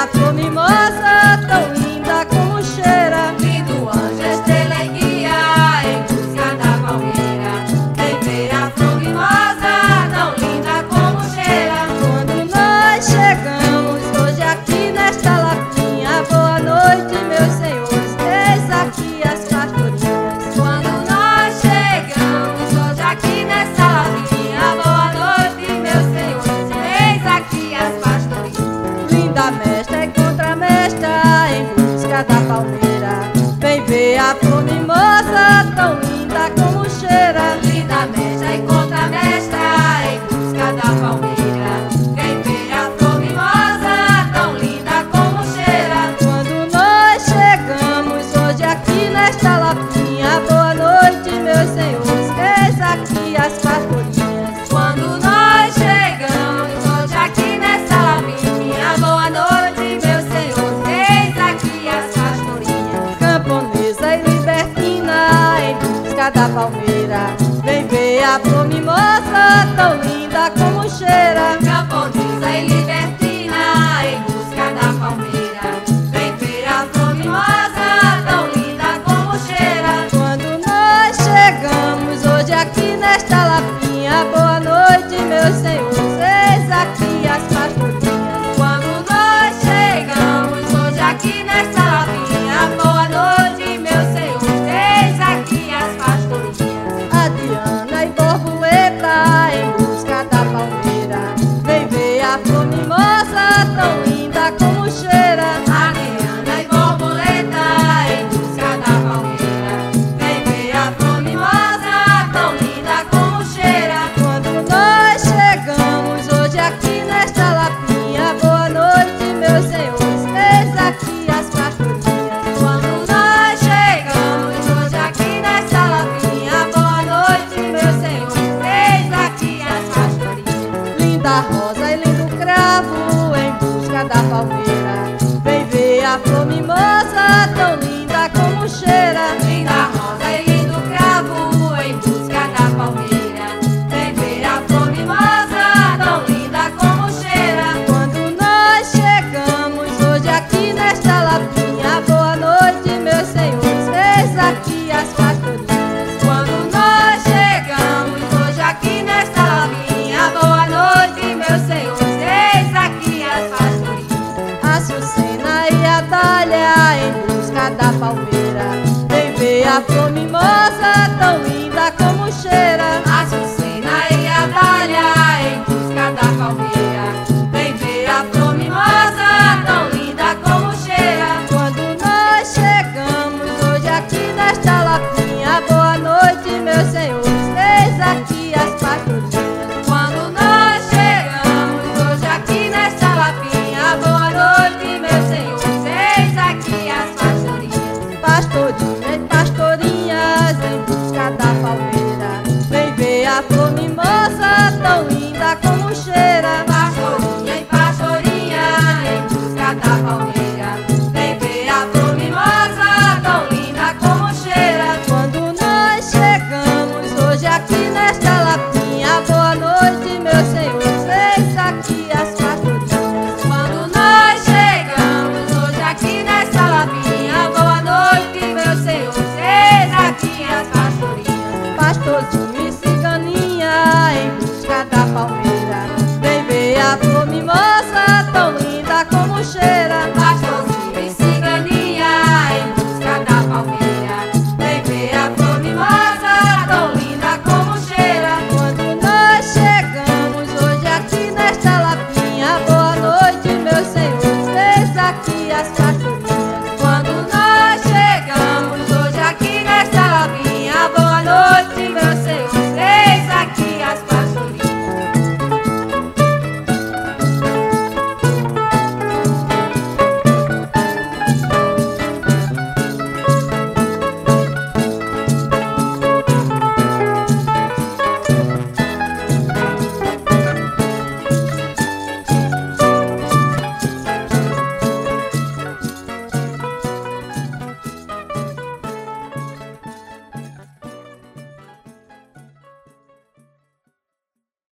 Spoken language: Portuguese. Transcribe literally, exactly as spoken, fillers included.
a flor mimosa, tão linda como cheira. Lindo anjo, estrela e guia, em busca da palmeira. Vem ver a flor mimosa, tão linda como cheira. Quando nós chegamos hoje aqui nesta lapinha, boa noite, meus senhores, eis aqui as pastorinhas. Quando nós chegamos hoje aqui nessa lapinha, boa noite, meus senhores, eis aqui as pastorinhas. Linda mestra e contramestra, em busca da palmeira. Vem ver a flor mimosa, tão linda como cheira. Linda mestra e contramestra, em busca da palmeira. Vem ver a flor mimosa, tão linda como cheira. Quando nós chegamos hoje aqui nesta lapinha, boa noite, meus senhores, eis aqui as pastorinhas. Quando nós chegamos hoje aqui nessa lapinha, boa noite, meus senhores, eis aqui as pastorinhas. Camponesa e libertina, em busca da palmeira. Vem ver a flor mimosa, tão linda como cheira. Camponesa e libertina, em busca da palmeira. Vem ver a flor mimosa, tão linda como cheira. Quando nós chegamos hoje aqui nesta lapinha, boa noite, meus senhores, eis aqui as pastorinhas. Quando nós chegamos hoje aqui nessa lapinha, boa noite, meus senhores, eis aqui as pastorinhas. A Diana e borboleta, em busca da palmeira. Vem ver a flor mimosa, tão linda como cheira. Adriana e borboleta, em busca da palmeira. Vem ver a flor mimosa, tão linda como cheira. Quando nós chegamos hoje aqui nesta lapinha, boa noite, meus senhores, eis aqui as pastorinhas. Quando nós chegamos hoje aqui nessa lapinha, boa noite, meus senhores, eis aqui as pastorinhas. Linda rosa e lindo cravo, em busca da palmeira. Vem ver a flor mimosa, tão linda como cheira. Linda rosa e lindo cravo, em busca da palmeira. Vem ver a flor mimosa, tão linda como cheira. Quando nós chegamos hoje aqui nesta lapinha, boa noite, meus senhores, eis aqui as pastorinhas. Quando nós chegamos hoje aqui nesta lapinha, boa noite, meus senhores, eis aqui as pastorinhas. Açucena e a dália, em busca da palmeira. Vem ver a flor mimosa, tão linda como cheira. Açucena e a dália, em busca da palmeira. Vem ver a flor mimosa, tão linda como cheira. Quando nós chegamos hoje aqui nesta lapinha, boa noite, meus senhores, eis aqui as pastorinhas. Quando nós chegamos hoje aqui nessa lapinha, boa noite, meus senhores, eis aqui as pastorinhas. Pastorinhas e pastorinhas, em busca da palmeira. Vem ver a flor mimosa, tão linda como cheira. Pastorinha e pastorinha, em busca da palmeira. Vem ver a flor mimosa, tão linda como cheira. Quando nós chegamos hoje aqui nesta lapinha, boa noite, meus senhores, eis aqui as pastorinhas. Quando nós chegamos hoje aqui nessa lapinha, boa noite, meus senhores, eis aqui as pastorinhas. Pastorzinho e ciganinha, em busca da palmeira. Vem ver a flor mimosa, tão linda como cheira. Pastorzinho e ciganinha, em busca da palmeira. Vem ver a flor mimosa, tão linda como cheira. Quando nós chegamos hoje aqui nesta lapinha, boa noite, meus senhores, eis aqui as pastorinhas.